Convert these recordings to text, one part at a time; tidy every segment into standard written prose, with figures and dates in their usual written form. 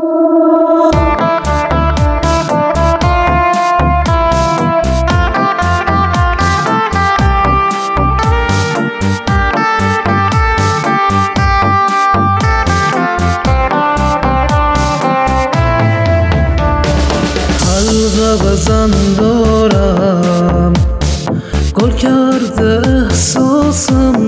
بزن دارم گل کرده احساسم،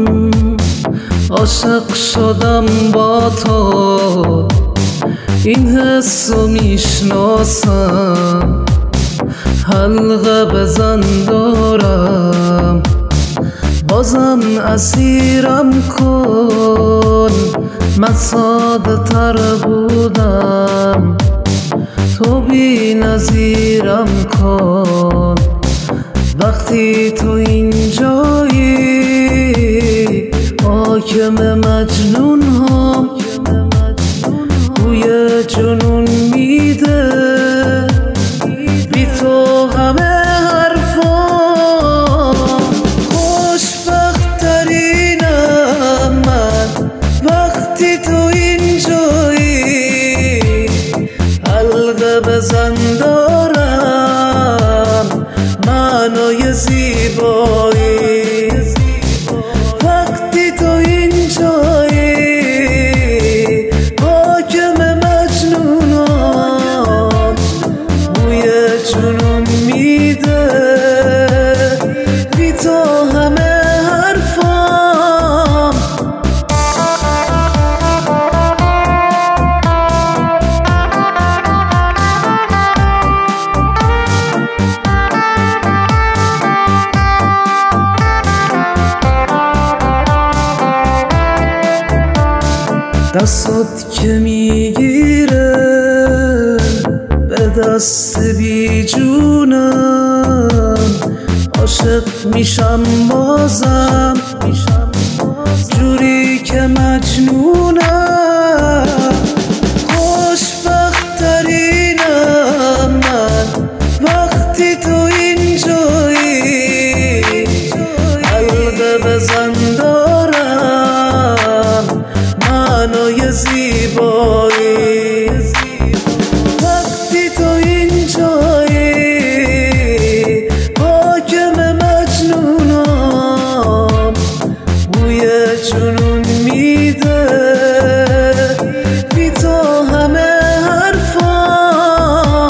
عاشق شدم با تو، این حسو میشناسم. حلقه بزن دارم بازم اسیرم کن، من ساده تر بودم تو بی نظیرم کن. وقتی تو اینجایی حاکم مجنون هم بوی جنون میده، بی تو همه حرفام. خوشبخت ترینم من وقتی تو اینجایی، حلقه بزن دارم معنای زیبایی. وقتی تو اینجایی حاکم مجنونم بوی جنون میده، بی تو همه حرفام. دستات که میگیره به دست بی جونم، عاشق میشم بازم جوری که مجنونم. خوشبخت ترینم من وقتی تو اینجایی، حلقه بزن دارم معنای زیبایی. وقتی تو اینجایی حاکم مجنونم بوی جنون میده، بی تو همه حرفام.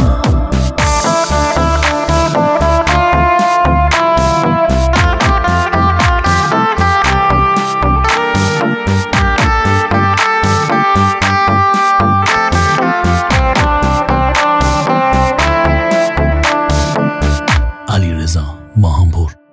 علیرضا ماهانپور.